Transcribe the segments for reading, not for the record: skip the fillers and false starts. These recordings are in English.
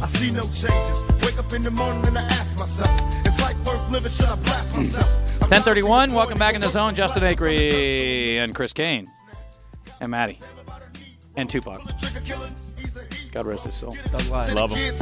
see no changes. Wake up in the morning and I ask myself, is life worth living? Should I blast myself? 10:31. Welcome back in the zone. Justin Acri and Chris Kane and Maddie and Tupac. God rest his soul. Love him.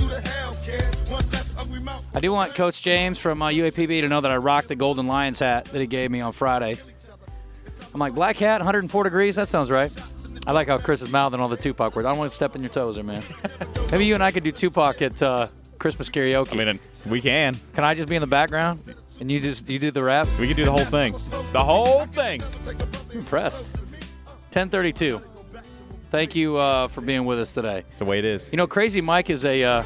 I do want Coach James from UAPB to know that I rocked the Golden Lions hat that he gave me on Friday. I'm like, black hat, 104 degrees? That sounds right. I like how Chris is mouthing all the Tupac words. I don't want to step in your toes there, man. Maybe you and I could do Tupac at Christmas karaoke. I mean, we can. Can I just be in the background and you do the rap? We can do the whole thing. The whole thing. I'm impressed. 10:32. Thank you for being with us today. It's the way it is. You know, Crazy Mike is a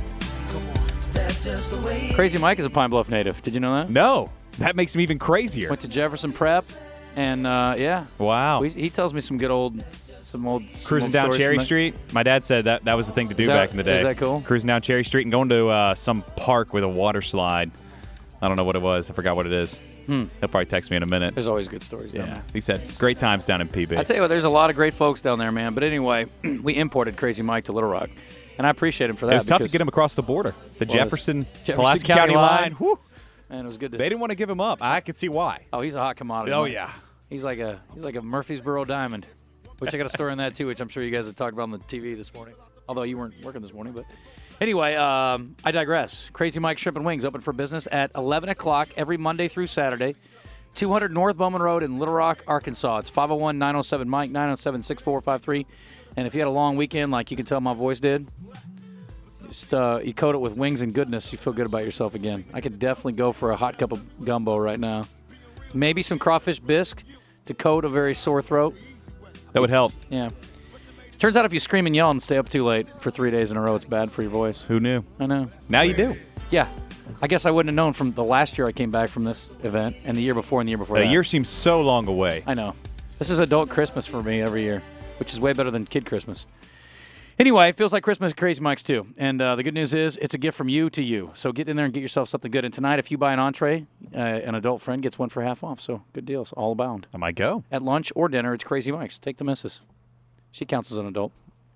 Pine Bluff native. Did you know that? No. That makes him even crazier. Went to Jefferson Prep, and yeah. Wow. He tells me some old cruising down Cherry Street. My dad said that was the thing to do back in the day. Is that cool? Cruising down Cherry Street and going to some park with a water slide. I don't know what it was. I forgot what it is. He'll probably text me in a minute. There's always good stories down there. He said great times down in PB. I tell you what, there's a lot of great folks down there, man. But anyway, we imported Crazy Mike to Little Rock, and I appreciate him for that. It was tough to get him across the border. The Jefferson Pulaski County line. Whew. Man, it was good. They didn't want to give him up. I could see why. Oh, he's a hot commodity. Oh, Mike. yeah. He's like a Murfreesboro diamond, which I got a story on that too, which I'm sure you guys have talked about on the TV this morning. Although you weren't working this morning, but anyway, I digress. Crazy Mike Shrimp and Wings open for business at 11 o'clock every Monday through Saturday. 200 North Bowman Road in Little Rock, Arkansas. It's 501-907-MIKE, 907-6453. And if you had a long weekend, like you can tell my voice did, just you coat it with wings and goodness, you feel good about yourself again. I could definitely go for a hot cup of gumbo right now. Maybe some crawfish bisque to coat a very sore throat. That would help. Yeah. It turns out if you scream and yell and stay up too late for 3 days in a row, it's bad for your voice. Who knew? I know. Now you do. Yeah. I guess I wouldn't have known from the last year I came back from this event and the year before and the year before that. The year seems so long away. I know. This is adult Christmas for me every year, which is way better than kid Christmas. Anyway, it feels like Christmas at Crazy Mike's too. And the good news is it's a gift from you to you. So get in there and get yourself something good. And tonight, if you buy an entree, an adult friend gets one for half off. So good deals, all abound. I might go. At lunch or dinner, it's Crazy Mike's. Take the missus. She counts as an adult.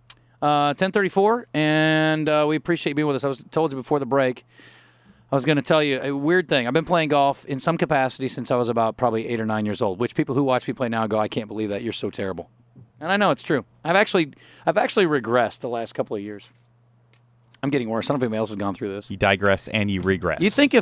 10:34, and we appreciate you being with us. I told you before the break, I was going to tell you a weird thing. I've been playing golf in some capacity since I was about probably 8 or 9 years old, which people who watch me play now go, I can't believe that. You're so terrible. And I know it's true. I've actually regressed the last couple of years. I'm getting worse. I don't know if anybody else has gone through this. You digress and you regress. You think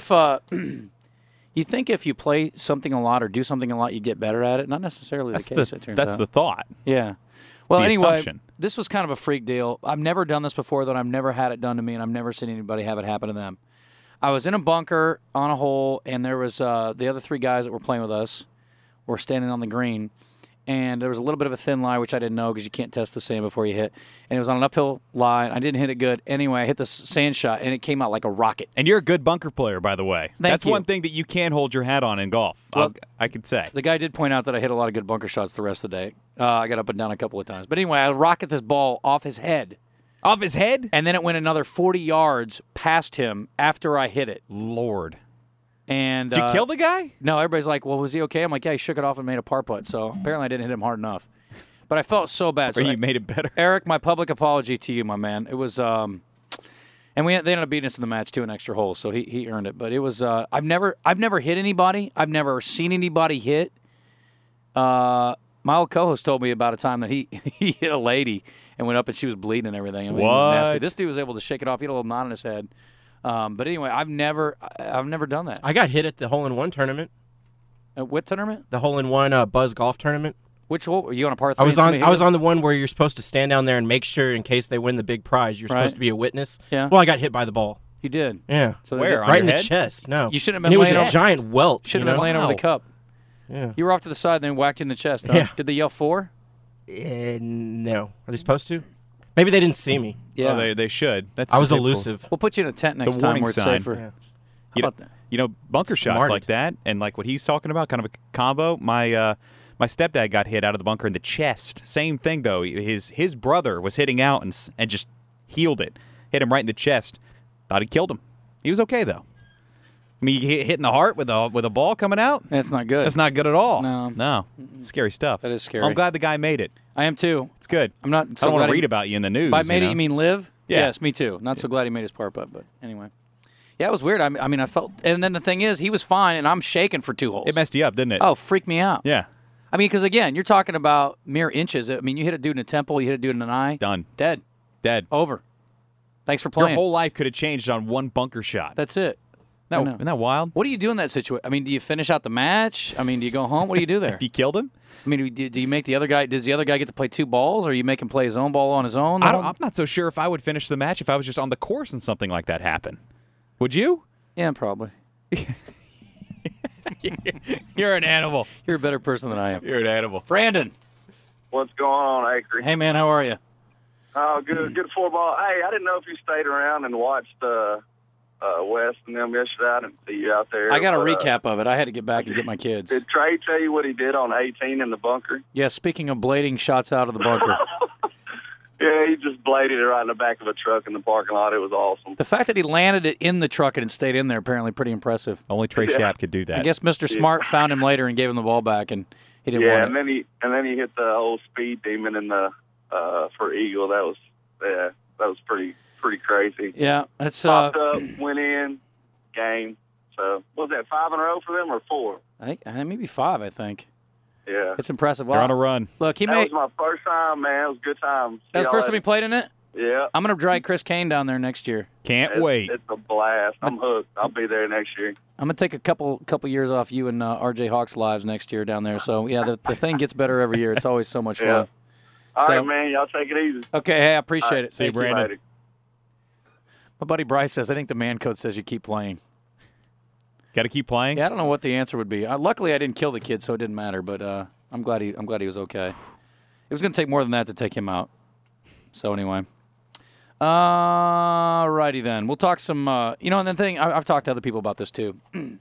if you play something a lot or do something a lot, you get better at it? Not necessarily the case, it turns out. That's the thought. Yeah. Well, the anyway, assumption. This was kind of a freak deal. I've never done this before, though. I've never had it done to me, and I've never seen anybody have it happen to them. I was in a bunker on a hole, and there was the other 3 guys that were playing with us were standing on the green, and there was a little bit of a thin lie, which I didn't know because you can't test the sand before you hit. And it was on an uphill lie. I didn't hit it good. Anyway, I hit the sand shot, and it came out like a rocket. And you're a good bunker player, by the way. That's you. one thing that you can hold your hat on in golf, Well, I could say. The guy did point out that I hit a lot of good bunker shots the rest of the day. I got up and down a couple of times. But anyway, I rocket this ball off his head. Off his head? And then it went another 40 yards past him after I hit it. Lord. And did you kill the guy? No, everybody's like, well, was he okay? I'm like, yeah, he shook it off and made a par putt. So apparently I didn't hit him hard enough. But I felt so bad. Or you made it better. Eric, my public apology to you, my man. It was, and they ended up beating us in the match too, an extra hole, so he earned it. But it was, I've never hit anybody. I've never seen anybody hit. My old co-host told me about a time that he hit a lady and went up and she was bleeding and everything. I mean, It was nasty. This dude was able to shake it off. He had a little knot in his head. But anyway, I've never done that. I got hit at the hole-in-one tournament. What tournament? The hole-in-one Buzz Golf tournament. Which hole? Were you on a par 3? I was on the one where you're supposed to stand down there and make sure in case they win the big prize, you're supposed to be a witness. Yeah. Well, I got hit by the ball. You did? Yeah. So where? Right in your the head? chest. No. You shouldn't have And been it was laying a over. giant welt. Shouldn't have been laying over the cup. Yeah. You were off to the side and then whacked you in the chest. Huh? Yeah. Did they yell 4? No. Are they supposed to? Maybe they didn't see me. Yeah. Oh, they should. I was elusive. We'll put you in a tent next The time warning where it's sign. safer. Yeah. How about that? You know, bunker shots Smarted. like that and like what he's talking about, kind of a combo. My stepdad got hit out of the bunker in the chest. Same thing, though. His brother was hitting out and just healed it. Hit him right in the chest. Thought he killed him. He was okay, though. I mean, you hit in the heart with a ball coming out? That's not good. That's not good at all. No. It's scary stuff. That is scary. I'm glad the guy made it. I am too. It's good. I'm not. I So don't want glad to read about you in the news. By made it, know? you mean live? Yeah. Yes, me too. Not so glad he made his part, but anyway. Yeah, it was weird. I mean, I felt, and then the thing is, he was fine, and I'm shaking for 2 holes. It messed you up, didn't it? Oh, freaked me out. Yeah. I mean, because again, you're talking about mere inches. I mean, you hit a dude in the temple, you hit a dude in an eye. Done. Dead. Dead. Over. Thanks for Your playing. whole life could have changed on one bunker shot. That's it. I know. Isn't that wild? What do you do in that situation? I mean, do you finish out the match? I mean, do you go home? What do you do there? If you killed him? I mean, do you make the other guy? Does the other guy get to play 2 balls, or you make him play his own ball on his own? I'm not so sure if I would finish the match if I was just on the course and something like that happened. Would you? Yeah, probably. You're an animal. You're a better person than I am. You're an animal. Brandon. What's going on, Acre? Hey, man, how are you? Oh, good football. Hey, I didn't know if you stayed around and watched West and them yesterday. I didn't see you out there. I got a but, recap of it. I had to get back and get my kids. Did Trey tell you what he did on 18 in the bunker? Yeah, speaking of blading shots out of the bunker. Yeah, he just bladed it right in the back of a truck in the parking lot. It was awesome. The fact that he landed it in the truck and it stayed in there, apparently pretty impressive. Only Trey Schaap could do that. I guess Mr. Smart found him later and gave him the ball back, and he didn't Yeah, want it. and then he hit the old speed demon in the for Eagle. That was pretty crazy. Yeah, that's Popped up, went in, game. So what was that 5 in a row for them or 4? I think maybe 5. I think Yeah. it's impressive. They're on a run. Look, he That made was my first time, man. It was a good time. that was the first time he played in it. Yeah. I'm gonna drag Chris Kane down there next year. Can't wait. It's a blast. I'm hooked. I'll be there next year. I'm gonna take a couple years off you and RJ Hawk's lives next year down there. So yeah, the thing gets better every year. It's always so much fun. Yeah. All So- right, man. Y'all take it easy. Okay, hey, I appreciate it. See you, Thank you. Brandon. Later. My buddy Bryce says I think the man code says you keep playing. Got to keep playing? Yeah, I don't know what the answer would be. Luckily, I didn't kill the kid, so it didn't matter. But I'm glad he was okay. It was going to take more than that to take him out. So anyway, righty then. We'll talk some. And the thing I've talked to other people about this too.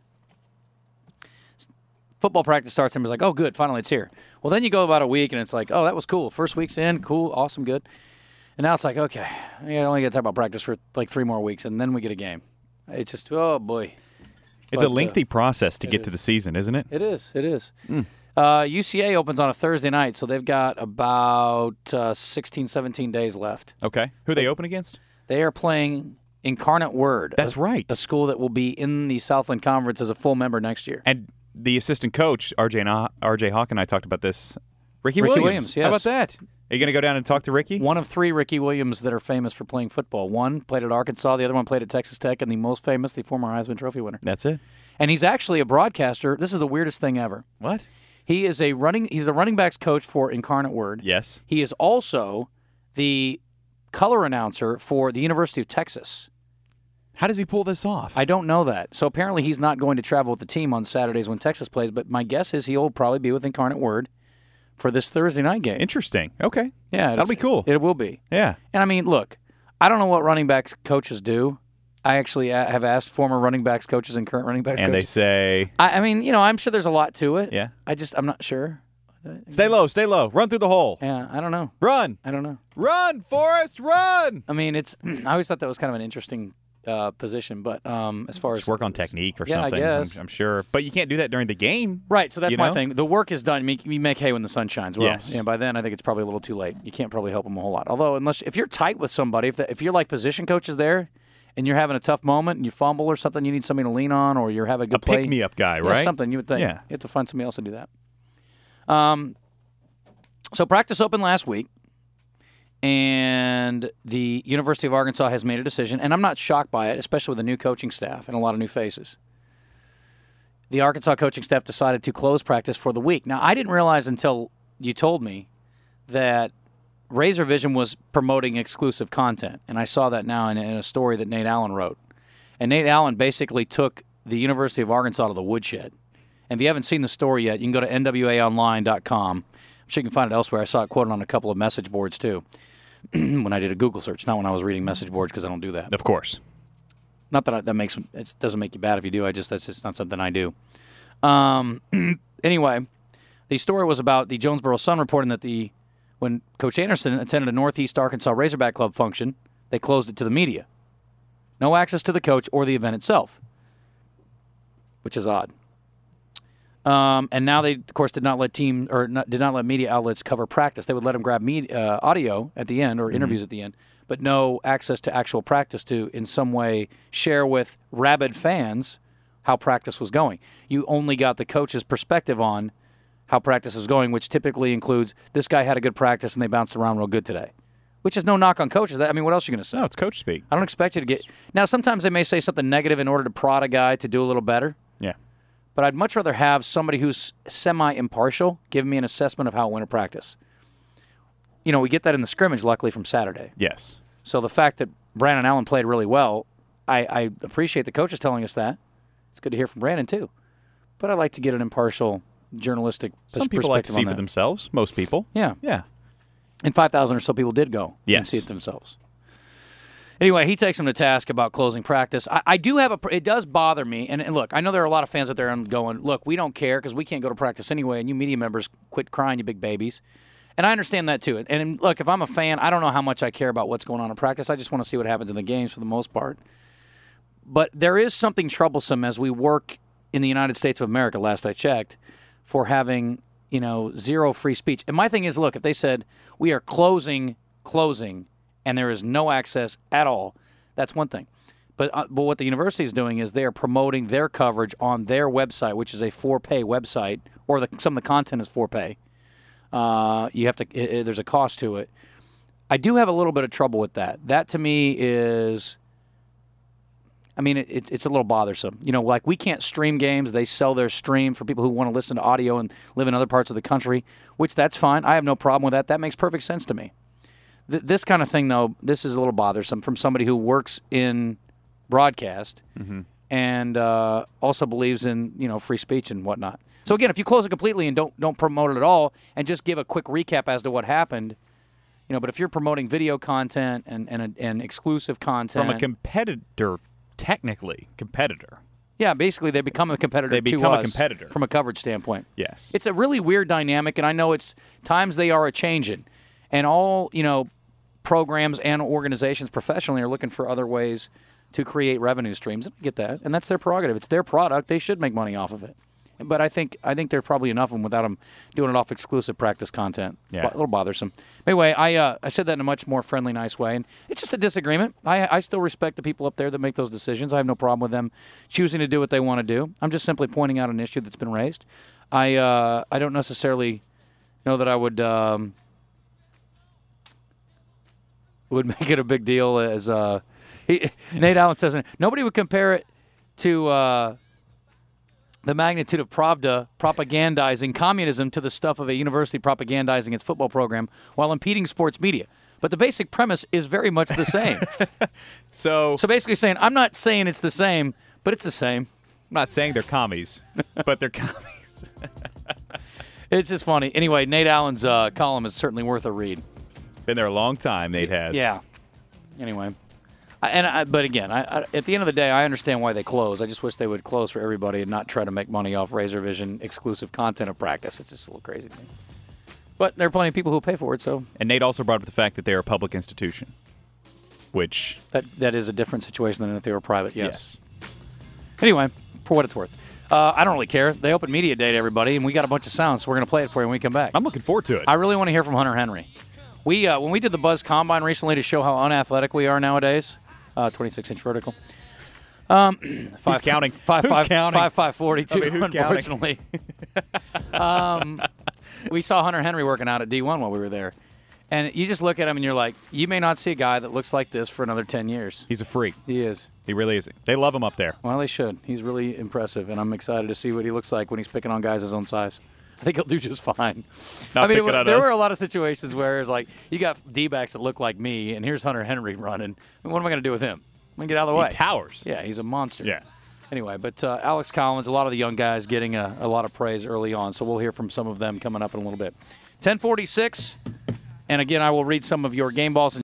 Football practice starts and it's like, oh, good, finally it's here. Well, then you go about a week and it's like, oh, that was cool. First week's in, cool, awesome, good. And now it's like, okay, I only got to talk about practice for like 3 more weeks, and then we get a game. It's just, oh boy. It's a lengthy process to get to the season, isn't it? It is. It is. UCA opens on a Thursday night, so they've got about 16, 17 days left. Okay. Who they open against? They are playing Incarnate Word. That's right. A school that will be in the Southland Conference as a full member next year. And the assistant coach, RJ Hawk, and I talked about this. Ricky Ricky Williams. Williams, yes. How about that? Are you going to go down and talk to Ricky? One of 3 Ricky Williams that are famous for playing football. One played at Arkansas, the other one played at Texas Tech, and the most famous, the former Heisman Trophy winner. That's it. And he's actually a broadcaster. This is the weirdest thing ever. What? He's a running backs coach for Incarnate Word. Yes. He is also the color announcer for the University of Texas. How does he pull this off? I don't know that. So apparently he's not going to travel with the team on Saturdays when Texas plays, but my guess is he'll probably be with Incarnate Word for this Thursday night game. Interesting. Okay. Yeah, That'll be cool. It will be. Yeah. And I mean, look, I don't know what running backs coaches do. I actually have asked former running backs coaches and current running backs And coaches. they say, I mean, I'm sure there's a lot to it. Yeah. I'm not sure. stay low, stay low. Run through the hole. Yeah, I don't know. Run. I don't know. Run, Forrest, run. I mean, I always thought that was kind of an interesting position, but as far as Just work on technique or Yeah, I something, guess. I'm sure. But you can't do that during the game. Right, so that's You my know? thing. The work is done. You make hay when the sun shines. Well, Yes. by then I think it's probably a little too late. You can't probably help them a whole lot. Although, if you're tight with somebody, if you're like position coaches there, and you're having a tough moment and you fumble or something, you need somebody to lean on, or you're having a good play. Pick-me-up guy, Yeah, right? something you would think. Yeah. You have to find somebody else to do that. So practice opened last week, and the University of Arkansas has made a decision, and I'm not shocked by it, especially with the new coaching staff and a lot of new faces. The Arkansas coaching staff decided to close practice for the week. Now, I didn't realize until you told me that Razor Vision was promoting exclusive content, and I saw that now in a story that Nate Allen wrote. And Nate Allen basically took the University of Arkansas to the woodshed. And if you haven't seen the story yet, you can go to nwaonline.com. I'm sure you can find it elsewhere. I saw it quoted on a couple of message boards, too, when I did a Google search, not when I was reading message boards, because I don't do that. Of course. Not that it doesn't make you bad if you do. That's just not something I do. Anyway, the story was about the Jonesboro Sun reporting that when Coach Anderson attended a Northeast Arkansas Razorback Club function, they closed it to the media. No access to the coach or the event itself, which is odd. And now they, of course, did not let media outlets cover practice. They would let them grab audio at the end or interviews at the end, but no access to actual practice to, in some way, share with rabid fans how practice was going. You only got the coach's perspective on how practice was going, which typically includes this guy had a good practice and they bounced around real good today, which is no knock on coaches. I mean, what else are you going to say? No, it's coach speak. I don't expect you to get – now, sometimes they may say something negative in order to prod a guy to do a little better. Yeah. But I'd much rather have somebody who's semi-impartial give me an assessment of how it went at practice. You know, we get that in the scrimmage, luckily, from Saturday. Yes. So the fact that Brandon Allen played really well, I appreciate the coaches telling us that. It's good to hear from Brandon, too. But I like to get an impartial journalistic perspective. Some people like to see for themselves. Most people. Yeah. Yeah. And 5,000 or so people did go and see it themselves. Anyway, he takes him to task about closing practice. I do have it does bother me. And look, I know there are a lot of fans out there going, look, we don't care because we can't go to practice anyway, and you media members quit crying, you big babies. And I understand that too. And look, if I'm a fan, I don't know how much I care about what's going on in practice. I just want to see what happens in the games for the most part. But there is something troublesome as we work in the United States of America, last I checked, for having, zero free speech. And my thing is, look, if they said we are closing, and there is no access at all, that's one thing. But what the university is doing is they are promoting their coverage on their website, which is a for-pay website, or some of the content is for-pay. You have to. There's a cost to it. I do have a little bit of trouble with that. That to me is. I mean, it's a little bothersome. Like we can't stream games. They sell their stream for people who want to listen to audio and live in other parts of the country, which that's fine. I have no problem with that. That makes perfect sense to me. This kind of thing, though, this is a little bothersome from somebody who works in broadcast and also believes in free speech and whatnot. So again, if you close it completely and don't promote it at all, and just give a quick recap as to what happened, but if you're promoting video content and exclusive content from a competitor. Technically, competitor. Yeah, basically they become a competitor from a coverage standpoint. Yes. It's a really weird dynamic, and I know it's times they are a-changing. And all, programs and organizations professionally are looking for other ways to create revenue streams. I get that, and that's their prerogative. It's their product. They should make money off of it. But I think there's probably enough of them without them doing it off exclusive practice content. Yeah. A little bothersome. Anyway, I said that in a much more friendly, nice way. And it's just a disagreement. I still respect the people up there that make those decisions. I have no problem with them choosing to do what they want to do. I'm just simply pointing out an issue that's been raised. I don't necessarily know that I would make it a big deal as Nate Allen says, nobody would compare it to the magnitude of Pravda propagandizing communism to the stuff of a university propagandizing its football program while impeding sports media. But the basic premise is very much the same. So basically saying, I'm not saying it's the same, but it's the same. I'm not saying they're commies, but they're commies. It's just funny. Anyway, Nate Allen's column is certainly worth a read. Been there a long time, Nate has. Yeah. Anyway. But again, at the end of the day, I understand why they close. I just wish they would close for everybody and not try to make money off Razor Vision exclusive content of practice. It's just a little crazy to me. But there are plenty of people who pay for it. So. And Nate also brought up the fact that they're a public institution, which that is a different situation than if they were private. Yes. Anyway, for what it's worth, I don't really care. They open media day to everybody, and we got a bunch of sounds, so we're going to play it for you when we come back. I'm looking forward to it. I really want to hear from Hunter Henry. When we did the Buzz Combine recently to show how unathletic we are nowadays. 26-inch vertical. Who's counting? 5.42, who's unfortunately. We saw Hunter Henry working out at D1 while we were there. And you just look at him and you're like, you may not see a guy that looks like this for another 10 years. He's a freak. He is. He really is. They love him up there. Well, they should. He's really impressive, and I'm excited to see what he looks like when he's picking on guys his own size. I think he'll do just fine. There were a lot of situations where it's like, you got D-backs that look like me, and here's Hunter Henry running. What am I going to do with him? I'm going to get out of the way. He towers. Yeah, he's a monster. Yeah. Anyway, but Alex Collins, a lot of the young guys getting a lot of praise early on, so we'll hear from some of them coming up in a little bit. 10:46, and again, I will read some of your game balls.